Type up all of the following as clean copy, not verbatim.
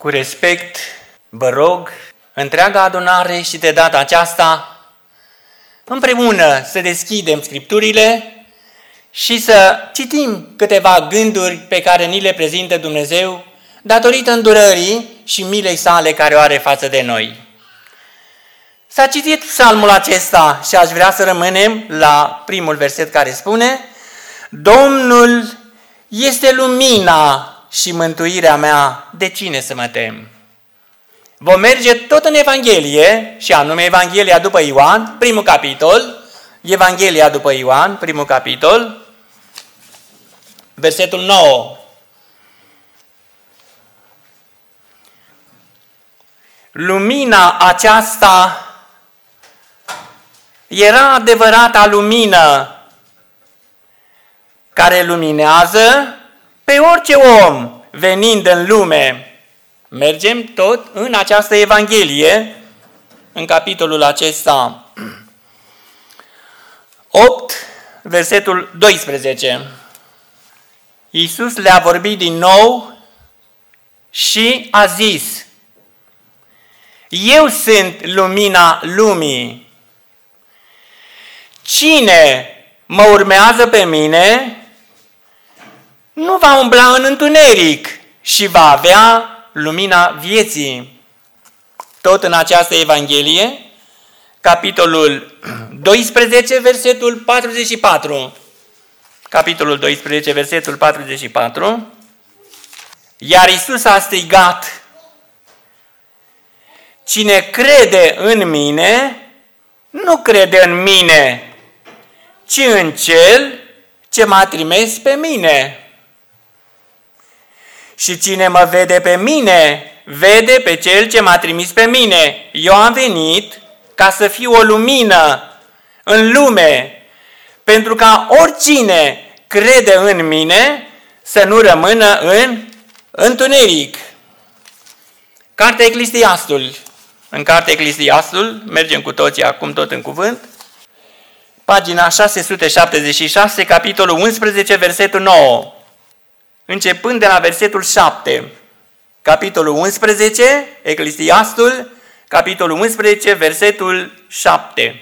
Cu respect, vă rog, întreaga adunare și de data aceasta, împreună să deschidem Scripturile și să citim câteva gânduri pe care ni le prezintă Dumnezeu datorită îndurării și milei sale care o are față de noi. S-a citit psalmul acesta și aș vrea să rămânem la primul verset care spune: Domnul este lumina și mântuirea mea, de cine să mă tem? Vom merge tot în Evanghelie, și anume Evanghelia după Ioan, primul capitol, Evanghelia după Ioan, primul capitol, versetul 9. Lumina aceasta era adevărata lumină care luminează pe orice om venind în lume. Mergem tot în această Evanghelie, în capitolul acesta 8, versetul 12. Iisus le-a vorbit din nou și a zis: Eu sunt lumina lumii. Cine mă urmează pe mine nu va umbla în întuneric și va avea lumina vieții. Tot în această Evanghelie, capitolul 12, versetul 44. Capitolul 12, versetul 44. Iar Iisus a strigat: Cine crede în mine, nu crede în mine, ci în Cel ce m-a trimis pe mine. Și cine mă vede pe mine, vede pe Cel ce m-a trimis pe mine. Eu am venit ca să fiu o lumină în lume, pentru ca oricine crede în mine să nu rămână în întuneric. Cartea Eclesiastul. În Cartea Eclesiastul, mergem cu toții acum tot în cuvânt, pagina 676, capitolul 11, versetul 9. Începând de la versetul 7, capitolul 11, Eclesiastul, capitolul 11, versetul 7.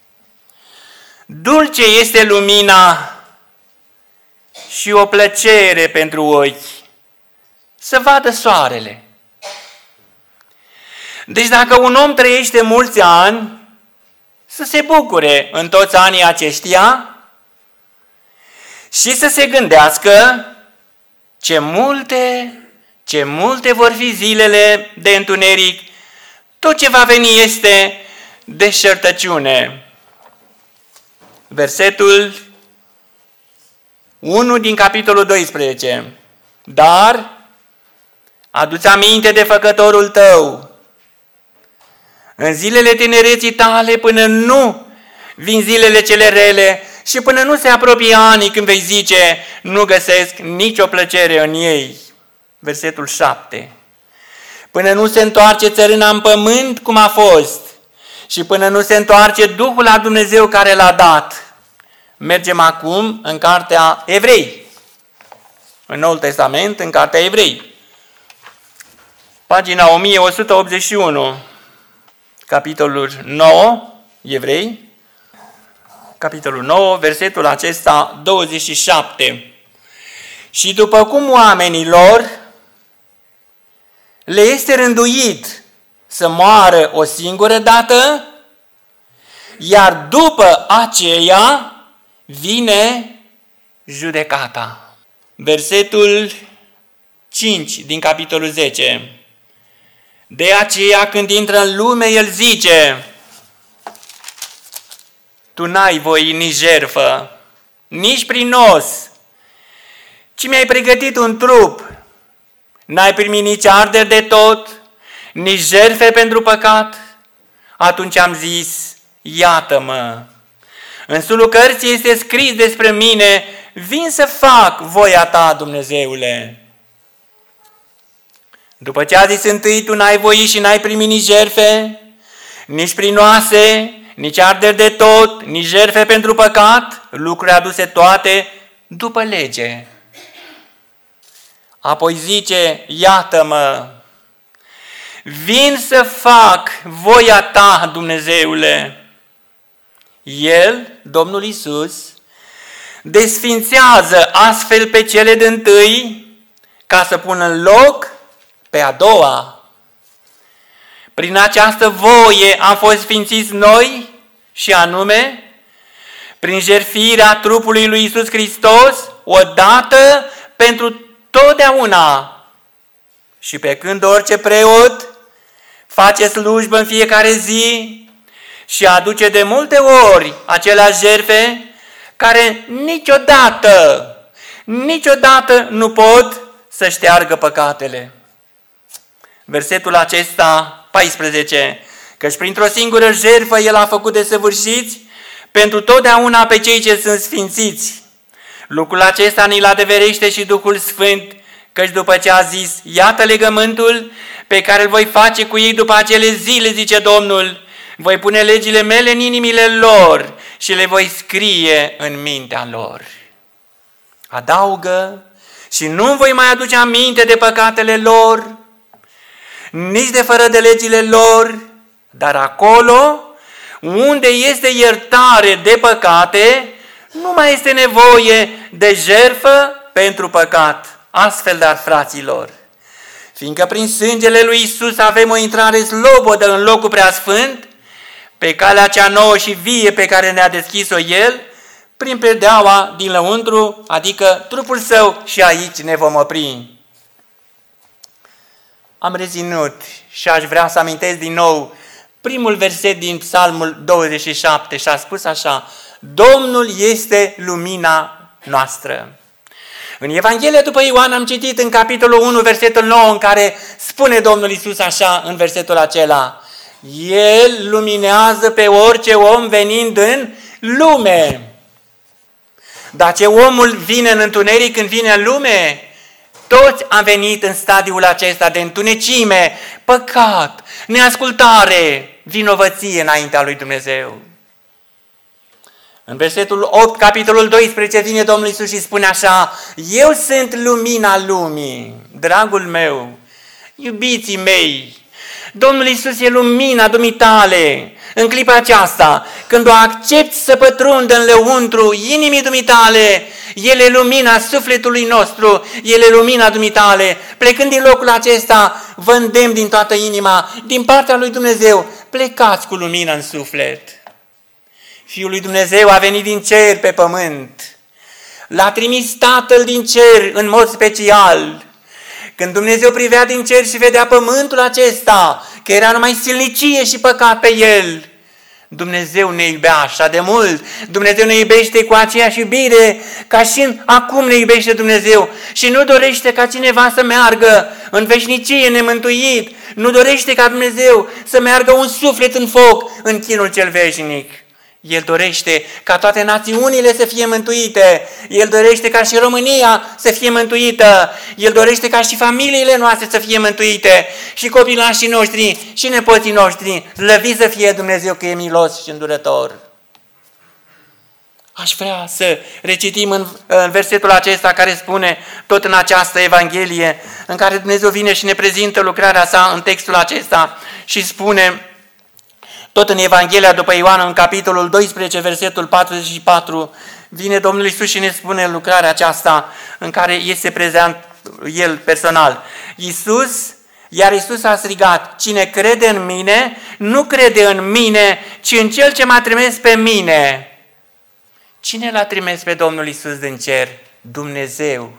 Dulce este lumina și o plăcere pentru ochi să vadă soarele. Deci dacă un om trăiește mulți ani, să se bucure în toți anii aceștia și să se gândească ce multe vor fi zilele de întuneric, tot ce va veni este deșertăciune. Versetul 1 din capitolul 12. Dar adu-ți aminte de făcătorul tău în zilele tinereții tale, până nu vin zilele cele rele și până nu se apropie anii când vei zice: nu găsesc nicio plăcere în ei. Versetul 7. Până nu se întoarce țărâna în pământ cum a fost și până nu se întoarce Duhul la Dumnezeu care l-a dat. Mergem acum în Cartea Evrei. În Noul Testament, în Cartea Evrei. Pagina 1181. Capitolul 9, Evrei, capitolul 9, versetul acesta 27. Și după cum oamenilor le este rânduit să moară o singură dată, iar după aceea vine judecata. Versetul 5 din capitolul 10. De aceea când intră în lume, el zice: tu n-ai voie nici jertfă, nici prinos, ci mi-ai pregătit un trup. N-ai primit nici arderi de tot, nici jertfe pentru păcat. Atunci am zis: iată-mă, în sulul cărții este scris despre mine: vin să fac voia ta, Dumnezeule. După ce a zis întâi: tu n-ai voit și n-ai primit nici jertfe, nici prinoase, nici arderi de tot, nici jertfe pentru păcat, lucruri aduse toate după lege. Apoi zice: iată-mă, vin să fac voia ta, Dumnezeule. El, Domnul Iisus, desfințează astfel pe cele dintâi ca să pună în loc pe a doua. Prin această voie am fost sfințiți noi și anume prin jertfirea trupului lui Iisus Hristos odată pentru totdeauna. Și pe când orice preot face slujbă în fiecare zi și aduce de multe ori aceleași jertfe care niciodată nu pot să șteargă păcatele. Versetul acesta, 14, căci printr-o singură jertfă El a făcut desăvârșiți pentru totdeauna pe cei ce sunt sfințiți. Lucrul acesta ni-l adeverește și Duhul Sfânt, căci după ce a zis, iată legământul pe care îl voi face cu ei după acele zile, zice Domnul, voi pune legile mele în inimile lor și le voi scrie în mintea lor. Adaugă, și nu voi mai aduce aminte de păcatele lor, nici de fără de legile lor, dar acolo unde este iertare de păcate, nu mai este nevoie de jertfă pentru păcat. Astfel, dar, fraților, fiindcă prin sângele lui Iisus avem o intrare slobodă în locul preasfânt, pe calea cea nouă și vie pe care ne-a deschis-o El, prin predeaua din lăuntru, adică trupul Său, și aici ne vom opri. Am reținut și aș vrea să amintesc din nou primul verset din Psalmul 27 și a spus așa, Domnul este lumina noastră. În Evanghelia după Ioan am citit în capitolul 1, versetul 9, în care spune Domnul Iisus așa în versetul acela, El luminează pe orice om venind în lume. Dar ce omul vine în întuneric când vine în lume? Toți am venit în stadiul acesta de întunecime, păcat, neascultare, vinovăție înaintea lui Dumnezeu. În versetul 8, capitolul 12, vine Domnul Iisus și spune așa, eu sunt lumina lumii, dragul meu, iubiții mei, Domnul Iisus e lumina dumitale. În clipa aceasta, când o accepti să pătrundă în lăuntru inimii dumitale, El e lumina sufletului nostru, El e lumina dumitale. Plecând din locul acesta, vă îndemn din toată inima, din partea lui Dumnezeu, plecați cu lumină în suflet. Fiul lui Dumnezeu a venit din cer pe pământ. L-a trimis Tatăl din cer în mod special. Când Dumnezeu privea din cer și vedea pământul acesta, că era numai silnicie și păcat pe el, Dumnezeu ne iubea așa de mult. Dumnezeu ne iubește cu aceeași iubire ca și acum ne iubește Dumnezeu. Și nu dorește ca cineva să meargă în veșnicie nemântuit. Nu dorește ca Dumnezeu să meargă un suflet în foc în chinul cel veșnic. El dorește ca toate națiunile să fie mântuite. El dorește ca și România să fie mântuită. El dorește ca și familiile noastre să fie mântuite. Și copilașii noștri și nepoții noștri. Slăvit să fie Dumnezeu că e milos și îndurător. Aș vrea să recitim în versetul acesta care spune tot în această Evanghelie în care Dumnezeu vine și ne prezintă lucrarea sa în textul acesta și spune tot în Evanghelia după Ioan, în capitolul 12, versetul 44, vine Domnul Iisus și ne spune lucrarea aceasta în care este prezent El personal. Iar Iisus a strigat, cine crede în mine, nu crede în mine, ci în Cel ce m-a trimis pe mine. Cine l-a trimis pe Domnul Iisus din cer? Dumnezeu.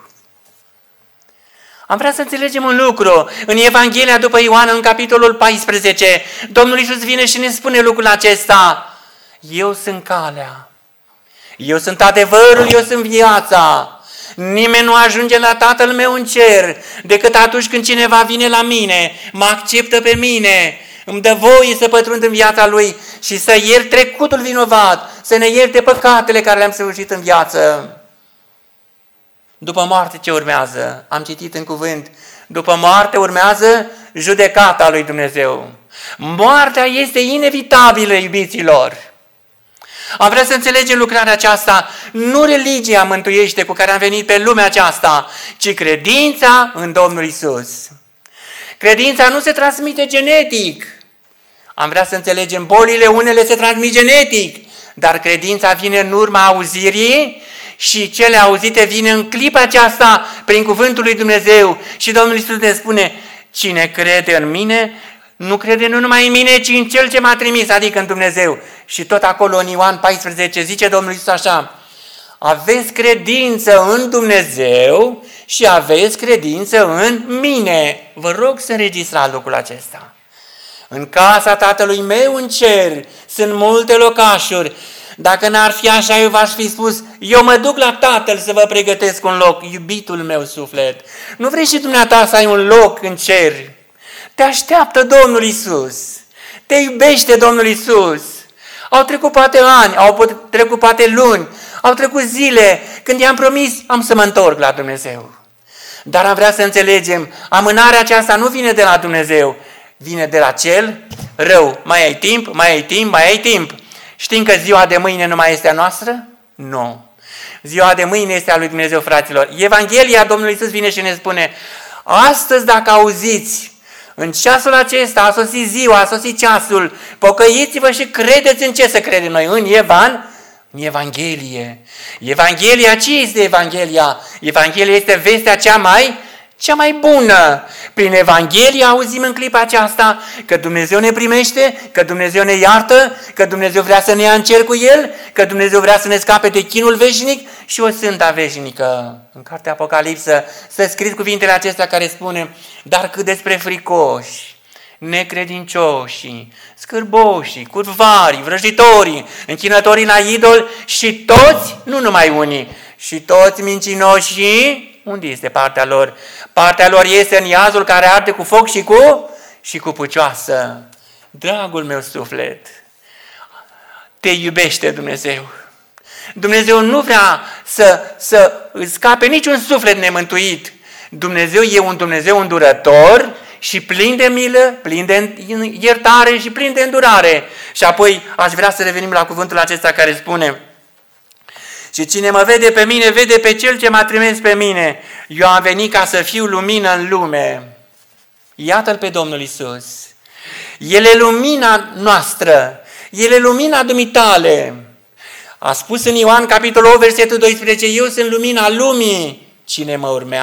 Am vrea să înțelegem un lucru. În Evanghelia după Ioan, în capitolul 14, Domnul Iisus vine și ne spune lucrul acesta. Eu sunt calea. Eu sunt adevărul, eu sunt viața. Nimeni nu ajunge la Tatăl meu în cer decât atunci când cineva vine la mine, mă acceptă pe mine, îmi dă voie să pătrund în viața lui și să iert trecutul vinovat, să ne ierte păcatele care le-am săvârșit în viață. După moarte ce urmează? Am citit în cuvânt. După moarte urmează judecata lui Dumnezeu. Moartea este inevitabilă, iubiților. Am vrea să înțelegem lucrarea aceasta. Nu religia mântuiește cu care am venit pe lumea aceasta, ci credința în Domnul Iisus. Credința nu se transmite genetic. Am vrea să înțelegem, bolile unele se transmit genetic, dar credința vine în urma auzirii și cele auzite vin în clipa aceasta prin cuvântul lui Dumnezeu. Și Domnul Iisus ne spune, cine crede în mine, nu crede nu numai în mine, ci în Cel ce m-a trimis, adică în Dumnezeu. Și tot acolo în Ioan 14 zice Domnul Iisus așa, aveți credință în Dumnezeu și aveți credință în mine. Vă rog să înregistrați lucrul acesta. În casa Tatălui meu în cer sunt multe locașuri. Dacă n-ar fi așa, eu v-aș fi spus, eu mă duc la Tatăl să vă pregătesc un loc, iubitul meu suflet. Nu vrei și dumneata să ai un loc în cer? Te așteaptă Domnul Iisus. Te iubește Domnul Iisus. Au trecut poate ani, au trecut poate luni, au trecut zile. Când i-am promis, am să mă întorc la Dumnezeu. Dar am vrea să înțelegem, amânarea aceasta nu vine de la Dumnezeu, vine de la cel rău. Mai ai timp, mai ai timp, mai ai timp. Știm că ziua de mâine nu mai este a noastră? Nu. Ziua de mâine este a lui Dumnezeu, fraților. Evanghelia Domnului Iisus vine și ne spune, astăzi dacă auziți, în ceasul acesta a sosit ziua, a sosit ceasul, pocăiți-vă și credeți în ce să credem noi? În Evanghelie. Evanghelia, ce este Evanghelia? Evanghelia este vestea cea mai bună. Prin Evanghelie auzim în clipa aceasta că Dumnezeu ne primește, că Dumnezeu ne iartă, că Dumnezeu vrea să ne ia în cer cu El, că Dumnezeu vrea să ne scape de chinul veșnic și o sânta veșnică. În cartea Apocalipsă să scriți cuvintele acestea care spune, dar cât despre fricoși, necredincioșii, scârboșii, curvarii, vrăjitorii, închinătorii la idol și toți, nu numai unii, și toți mincinoșii, unde este partea lor? Partea lor este în iazul care arde cu foc și cu pucioasă. Dragul meu suflet, te iubește Dumnezeu. Dumnezeu nu vrea să scape niciun suflet nemântuit. Dumnezeu e un Dumnezeu îndurător și plin de milă, plin de iertare și plin de îndurare. Și apoi aș vrea să revenim la cuvântul acesta care spune, și cine mă vede pe mine, vede pe Cel ce m-a trimis pe mine. Eu am venit ca să fiu lumină în lume. Iată-L pe Domnul Iisus. El e lumina noastră. El e lumina dumitale. A spus în Ioan, capitolul 8, versetul 12, eu sunt lumina lumii. Cine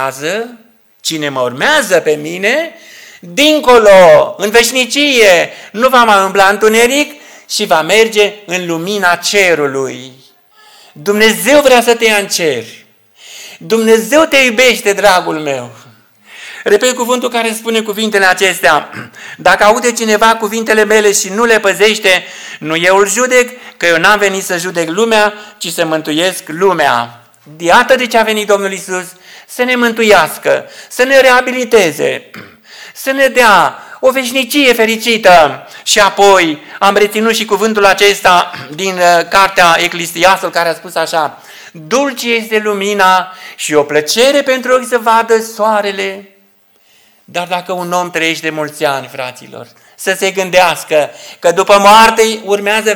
mă urmează pe mine, dincolo, în veșnicie, nu va mai umbla în întuneric și va merge în lumina cerului. Dumnezeu vrea să te ia în cer. Dumnezeu te iubește, dragul meu. Repet cuvântul care spune cuvintele acestea. Dacă aude cineva cuvintele mele și nu le păzește, nu eu îl judec, că eu n-am venit să judec lumea, ci să mântuiesc lumea. Iată de ce a venit Domnul Iisus, să ne mântuiască, să ne reabiliteze, să ne dea o veșnicie fericită. Și apoi am reținut și cuvântul acesta din cartea Eclesiastul care a spus așa, dulce este lumina și o plăcere pentru ochi să vadă soarele. Dar dacă un om trăiește mulți ani, fraților, să se gândească că după moarte urmează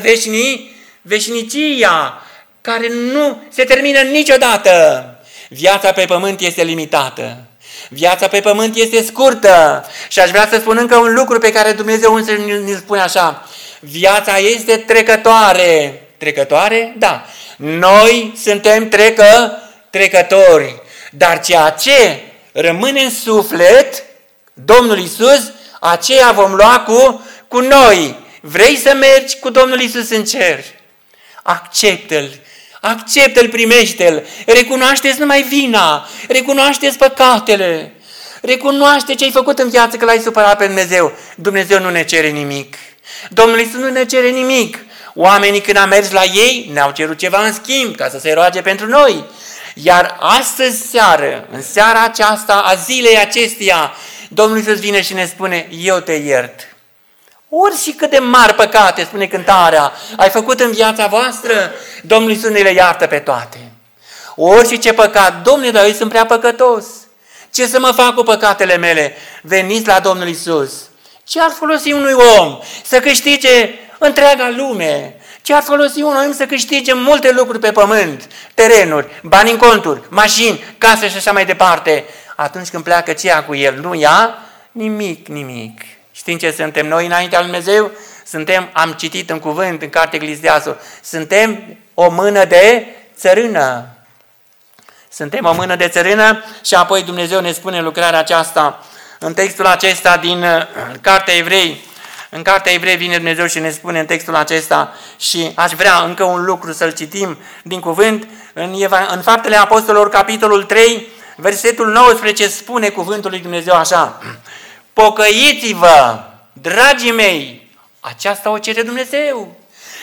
veșnicia, care nu se termină niciodată. Viața pe pământ este limitată. Viața pe pământ este scurtă. Și aș vrea să spun încă un lucru pe care Dumnezeu însă ne spune așa. Viața este trecătoare. Trecătoare? Da. Noi suntem trecători. Dar ceea ce rămâne în suflet, Domnul Iisus, aceea vom lua cu noi. Vrei să mergi cu Domnul Iisus în cer? Acceptă-L. Acceptă-L, primește-L, recunoaște-ți numai vina, recunoaște-ți păcatele, recunoaște ce ai făcut în viață că l-ai supărat pe Dumnezeu. Dumnezeu nu ne cere nimic. Domnul Iisus nu ne cere nimic. Oamenii când am mers la ei ne-au cerut ceva în schimb ca să se roage pentru noi. Iar astăzi seară, în seara aceasta, a zilei acesteia, Domnul Iisus vine și ne spune, eu te iert. Ori și cât de mari păcate, spune cântarea, ai făcut în viața voastră, Domnul Iisus ne le iartă pe toate. Ori și ce păcat, Domnule, dar eu sunt prea păcătos. Ce să mă fac cu păcatele mele? Veniți la Domnul Iisus. Ce ar folosi unui om să câștige întreaga lume? Ce ar folosi un om să câștige multe lucruri pe pământ? Terenuri, bani în conturi, mașini, case și așa mai departe. Atunci când pleacă ce ia cu el? Nu ia Nimic, nimic. Știm ce suntem noi înaintea lui Dumnezeu? Am citit în cuvânt, în cartea Eclesiastul, suntem o mână de țărână. Suntem o mână de țărână și apoi Dumnezeu ne spune lucrarea aceasta în textul acesta din cartea Evrei. În cartea Evrei vine Dumnezeu și ne spune în textul acesta și aș vrea încă un lucru să-l citim din cuvânt. În Faptele Apostolilor, capitolul 3, versetul 19 spune cuvântul lui Dumnezeu așa: pocăiți-vă, dragii mei, aceasta o cere Dumnezeu.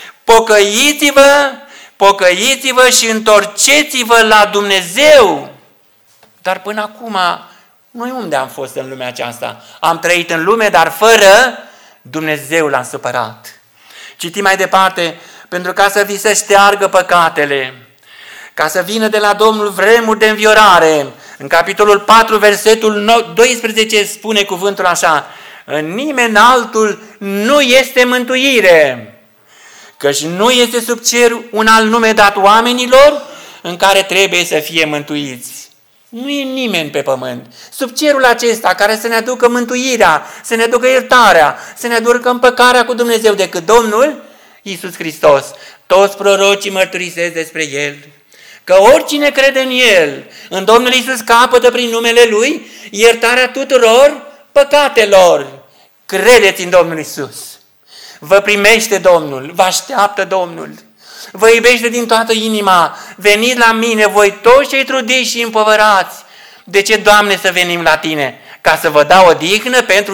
Pocăiți-vă și întorceți-vă la Dumnezeu. Dar până acum, noi unde am fost în lumea aceasta? Am trăit în lume, dar fără Dumnezeu l-a supărat. Citim mai departe: pentru ca să vi se șteargă păcatele, ca să vină de la Domnul vremuri de înviorare. În capitolul 4, versetul 12 spune cuvântul așa: în nimeni altul nu este mântuire, căci nu este sub cer un alt nume dat oamenilor în care trebuie să fie mântuiți. Nu e nimeni pe pământ, sub cerul acesta, care să ne aducă mântuirea, să ne aducă iertarea, să ne aducă împăcarea cu Dumnezeu, decât Domnul Iisus Hristos. Toți prorocii mărturisesc despre El, că oricine crede în El, în Domnul Iisus, capătă prin numele Lui iertarea tuturor păcatelor. Credeți în Domnul Iisus. Vă primește Domnul, vă așteaptă Domnul, vă iubește din toată inima. Veniți la mine, voi toți cei trudiți și împovărați. De ce, Doamne, să venim la Tine? Ca să vă dau odihnă pentru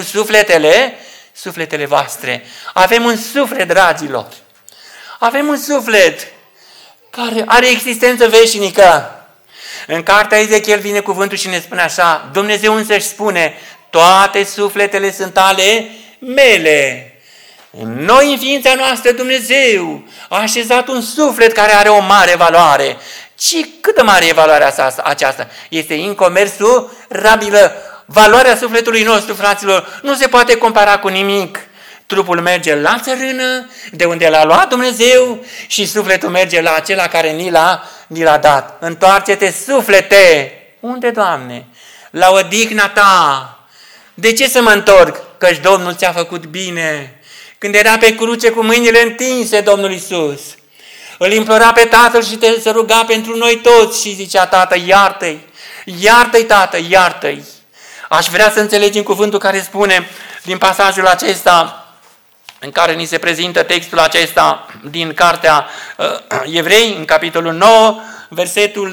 sufletele voastre. Avem un suflet, dragilor. Avem un suflet care are existență veșnică. În cartea Ezechiel vine cuvântul și ne spune așa: Dumnezeu însăși spune: toate sufletele sunt ale mele. În noi, în ființa noastră, Dumnezeu a așezat un suflet care are o mare valoare. Și câtă mare e valoarea aceasta? Este incomensurabile. Valoarea sufletului nostru, fraților, nu se poate compara cu nimic. Trupul merge la țărână, de unde l-a luat Dumnezeu, și sufletul merge la acela care ni l-a dat. Întoarce-te, suflete! Unde, Doamne? La odihna Ta. De ce să mă întorc? Căci Domnul ți-a făcut bine. Când era pe cruce cu mâinile întinse, Domnul Iisus îl implora pe Tatăl și se ruga pentru noi toți și zicea: Tată, iartă-i, iartă-i, Tată, iartă-i. Aș vrea să înțelegem cuvântul care spune din pasajul acesta, în care ni se prezintă textul acesta din cartea Evrei, în capitolul 9, versetul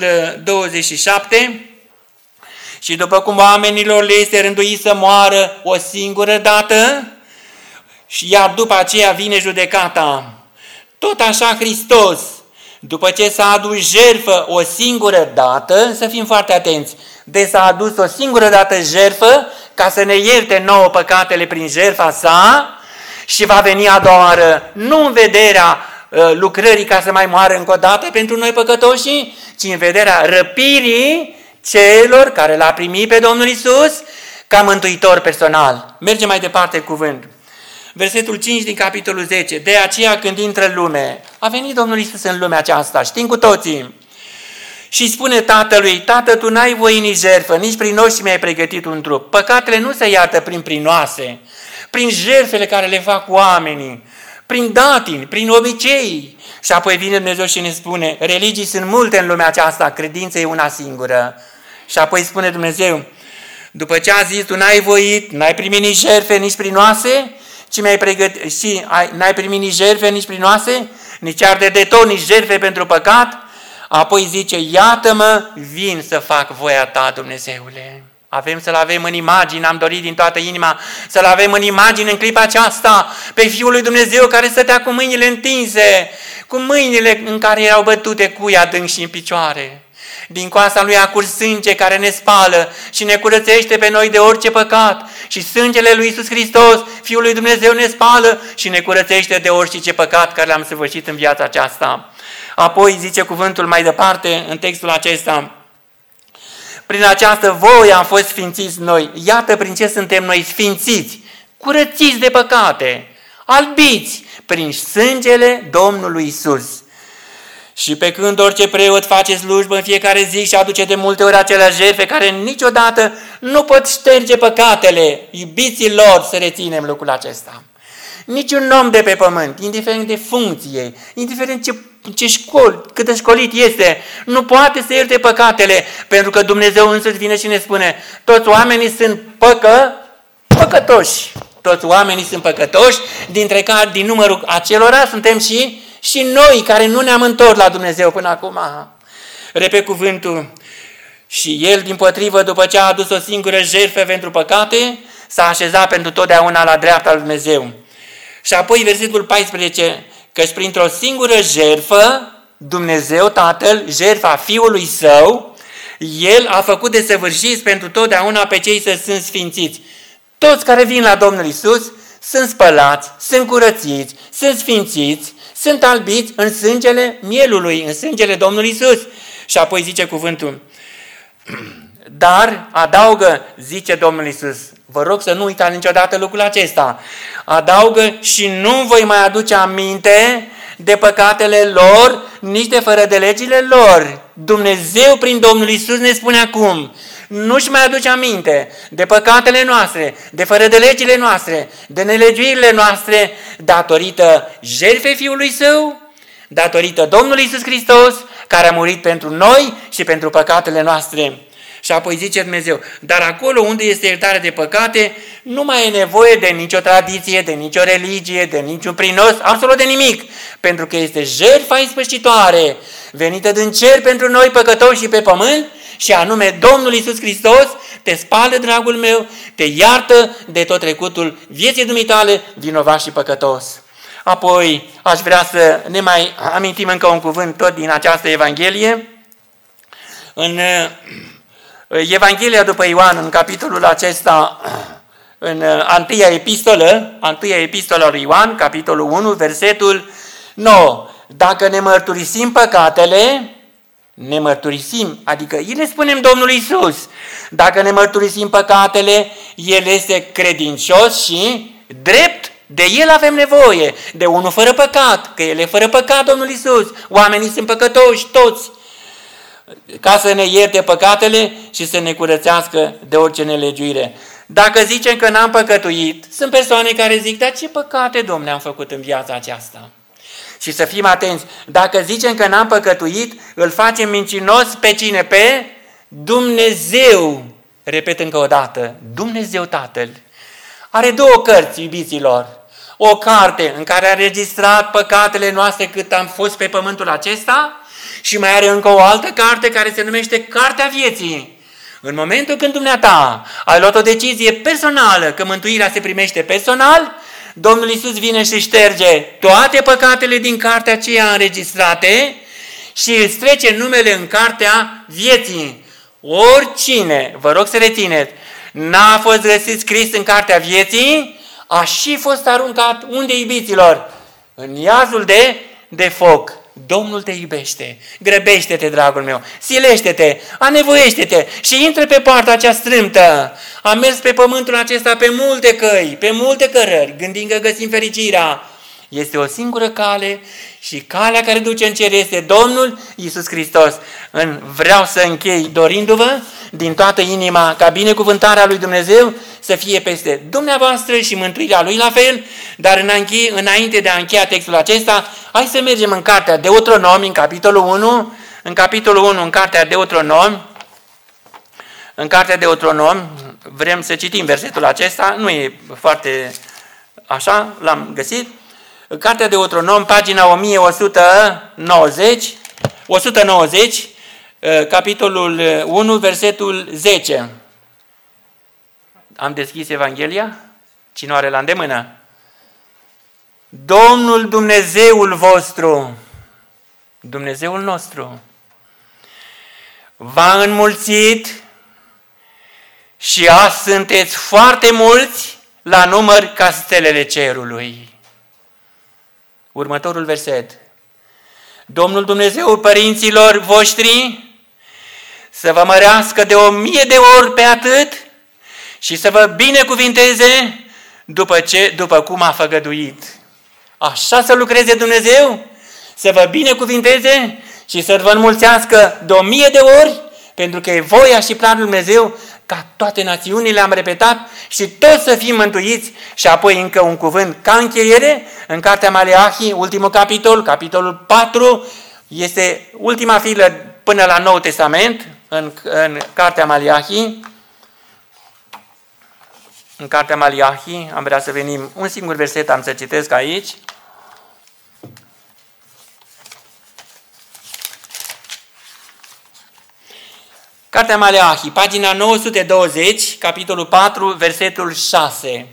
27. Și după cum oamenilor le este rânduit să moară o singură dată, și iar după aceea vine judecata, tot așa Hristos, după ce s-a adus jertfă o singură dată, să fim foarte atenți, de s-a adus o singură dată jertfă ca să ne ierte nouă păcatele prin jertfa Sa, și va veni a doua oară, nu în vederea lucrării ca să mai moară încă o dată pentru noi păcătoși, ci în vederea răpirii celor care l-a primit pe Domnul Iisus ca mântuitor personal. Mergem mai departe cuvânt. Versetul 5 din capitolul 10. De aceea, când intră în lume, a venit Domnul Iisus în lumea aceasta, știm cu toții, și spune Tatălui: Tată, Tu n-ai voie nici jertfă, nici prin noi și mi-ai pregătit un trup. Păcatele nu se iartă prin prinoase, prin jertfele care le fac oamenii, prin datini, prin obicei. Și apoi vine Dumnezeu și ne spune: religii sunt multe în lumea aceasta, credința e una singură. Și apoi spune Dumnezeu, după ce a zis: Tu n-ai voit, n-ai primit nici jertfe, nici prinoase, ci n-ai primit nici jertfe, nici prinoase, nici arde de tot, nici jertfe pentru păcat. Apoi zice: iată-mă, vin să fac voia Ta, Dumnezeule. Avem să-L avem în imagine, am dorit din toată inima să-L avem în imagine în clipa aceasta, pe Fiul lui Dumnezeu care stătea cu mâinile întinse, cu mâinile în care erau bătute cui adânc și în picioare. Din coasta Lui a curs sânge care ne spală și ne curățește pe noi de orice păcat. Și sângele Lui Iisus Hristos, Fiul lui Dumnezeu, ne spală și ne curățește de orice păcat care l-am săvârșit în viața aceasta. Apoi zice cuvântul mai departe în textul acesta: prin această voie am fost sfințiți noi. Iată prin ce suntem noi sfințiți, curățiți de păcate, albiți prin sângele Domnului Iisus. Și pe când orice preot face slujbă în fiecare zi și aduce de multe ori aceleași jertfe care niciodată nu pot șterge păcatele iubiților, să reținem lucrul acesta. Niciun om de pe pământ, indiferent de funcție, indiferent cât de școlit este, nu poate să ierte păcatele, pentru că Dumnezeu însuși vine și ne spune, toți oamenii sunt păcătoși. Toți oamenii sunt păcătoși, dintre care din numărul acelora suntem și noi care nu ne-am întors la Dumnezeu până acum. Repet cuvântul. Și El, dimpotrivă, după ce a adus o singură jertfă pentru păcate, s-a așezat pentru totdeauna la dreapta lui Dumnezeu. Și apoi versetul 14, căci printr-o singură jertfă, Dumnezeu Tatăl, jertfa Fiului Său, El a făcut desăvârșiți pentru totdeauna pe cei să sunt sfințiți. Toți care vin la Domnul Iisus sunt spălați, sunt curățiți, sunt sfințiți, sunt albiți în sângele mielului, în sângele Domnului Iisus. Și apoi zice cuvântul, dar adaugă, zice Domnul Iisus, vă rog să nu uitați niciodată lucrul acesta, adaugă și nu voi mai aduce aminte de păcatele lor, nici de fără de legile lor. Dumnezeu prin Domnul Iisus ne spune acum, nu-și mai aduce aminte de păcatele noastre, de fără de legile noastre, de nelegiuirile noastre, datorită jertfei Fiului Său, datorită Domnului Iisus Hristos, care a murit pentru noi și pentru păcatele noastre. Și apoi zice Dumnezeu, dar acolo unde este iertare de păcate, nu mai e nevoie de nicio tradiție, de nicio religie, de niciun prinos, absolut de nimic, pentru că este jertfa ispășitoare, venită din cer pentru noi păcătoși și pe pământ, și anume Domnul Iisus Hristos te spală, dragul meu, te iartă de tot trecutul vieții dumitale, vinovat și păcătos. Apoi aș vrea să ne mai amintim încă un cuvânt tot din această Evanghelie. În Evanghelia după Ioan, în capitolul acesta, în întâia epistolă lui Ioan, capitolul 1, versetul 9. Dacă ne mărturisim păcatele, ne mărturisim, adică îi le spunem Domnului Iisus. Dacă ne mărturisim păcatele, El este credincios și drept. De El avem nevoie, de unul fără păcat, că El e fără păcat, Domnul Iisus. Oamenii sunt păcătoși, toți, ca să ne ierte păcatele și să ne curățească de orice nelegiuire. Dacă zicem că n-am păcătuit, sunt persoane care zic, dar ce păcate, Domnule, am făcut în viața aceasta? Și să fim atenți, dacă zicem că n-am păcătuit, îl facem mincinos pe cine? Pe Dumnezeu. Repet încă o dată, Dumnezeu Tatăl. Are două cărți, iubiților. O carte în care a registrat păcatele noastre cât am fost pe pământul acesta și mai are încă o altă carte care se numește Cartea Vieții. În momentul când dumneata ai luat o decizie personală, că mântuirea se primește personal, Domnul Iisus vine și șterge toate păcatele din cartea aceea înregistrate și îți trece numele în Cartea Vieții. Oricine, vă rog să rețineți, n-a fost găsit scris în Cartea Vieții, a și fost aruncat unde, iubiților? În iazul de foc. Domnul te iubește. Grăbește-te, dragul meu. Silește-te, anevoiește-te și intră pe poarta acea strâmtă. Am mers pe pământul acesta pe multe căi, pe multe cărări, gândind că găsim fericirea. Este o singură cale și calea care duce în cer este Domnul Iisus Hristos. Vreau să închei dorindu-vă din toată inima ca binecuvântarea lui Dumnezeu să fie peste dumneavoastră și mântuirea Lui la fel, dar înainte de a încheia textul acesta, hai să mergem în Cartea Deuteronomi, în capitolul 1, în Cartea Deuteronomi, în Cartea Deuteronomi, vrem să citim versetul acesta, nu e foarte așa, l-am găsit, Cartea Deuteronomi, pagina 190, capitolul 1, versetul 10. Am deschis Evanghelia? Cine o are la îndemână? Domnul Dumnezeul vostru, Dumnezeul nostru, v-a înmulțit și azi sunteți foarte mulți la număr ca stelele cerului. Următorul verset. Domnul Dumnezeul părinților voștri să vă mărească de 1000 de ori pe atât și să vă binecuvinteze după cum a făgăduit. Așa să lucreze Dumnezeu? să vă binecuvinteze și să vă înmulțească de 1000 de ori, pentru că e voia și planul Lui Dumnezeu ca toate națiunile, am repetat, și toți să fim mântuiți. Și apoi încă un cuvânt ca încheiere, în cartea Maleahi, ultimul capitol, capitolul 4, este ultima filă până la Noul Testament, în cartea Maleahi. În cartea Maleahi, am vrea să venim, un singur verset am să citesc aici. Cartea Maleahi, pagina 920, capitolul 4, versetul 6.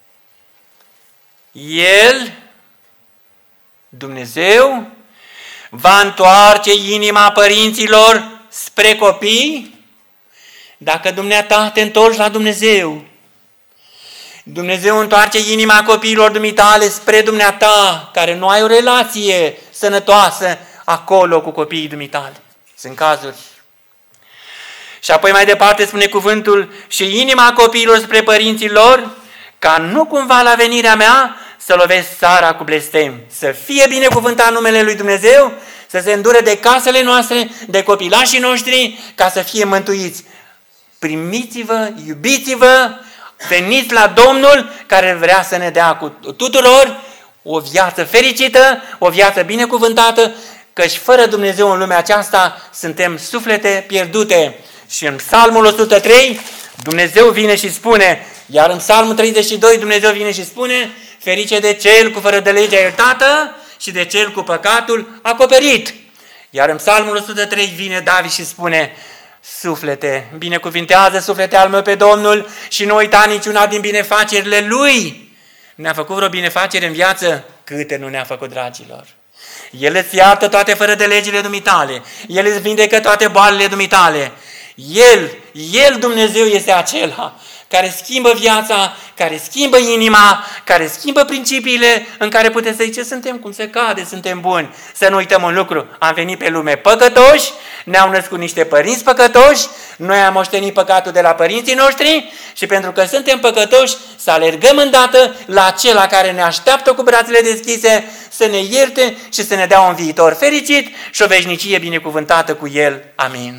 El, Dumnezeu, va întoarce inima părinților spre copii dacă dumneata te întorci la Dumnezeu. Dumnezeu întoarce inima copiilor dumitale spre dumneata, care nu ai o relație sănătoasă acolo cu copiii dumitale. Sunt cazuri. Și apoi mai departe spune cuvântul, și inima copiilor spre părinții lor, ca nu cumva la venirea mea să lovesc țara cu blestem. Să fie binecuvântat numele Lui Dumnezeu, să se îndure de casele noastre, de copilașii noștri, ca să fie mântuiți. Primiți-vă, iubiți-vă, veniți la Domnul care vrea să ne dea cu tuturor o viață fericită, o viață binecuvântată, căci fără Dumnezeu în lumea aceasta suntem suflete pierdute. Și în Psalmul 103 Dumnezeu vine și spune, iar în Psalmul 32 Dumnezeu vine și spune, ferice de cel cu fără de legea iertată și de cel cu păcatul acoperit. Iar în Psalmul 103 vine David și spune, suflete, binecuvintează suflete al meu pe Domnul și nu uita niciuna din binefacerile Lui. Ne-a făcut vreo binefacere în viață? Câte nu ne-a făcut, dragilor? El îți iartă toate fără de legile dumitale. El îți vindecă toate boalele dumitale. El, Dumnezeu, este acela care schimbă viața, care schimbă inima, care schimbă principiile în care puteți să ziceți, suntem cum se cade, suntem buni. Să nu uităm un lucru, am venit pe lume păcătoși, ne-au născut niște părinți păcătoși, noi am moștenit păcatul de la părinții noștri și pentru că suntem păcătoși, să alergăm îndată la acela care ne așteaptă cu brațele deschise, să ne ierte și să ne dea un viitor fericit și o veșnicie binecuvântată cu El. Amin.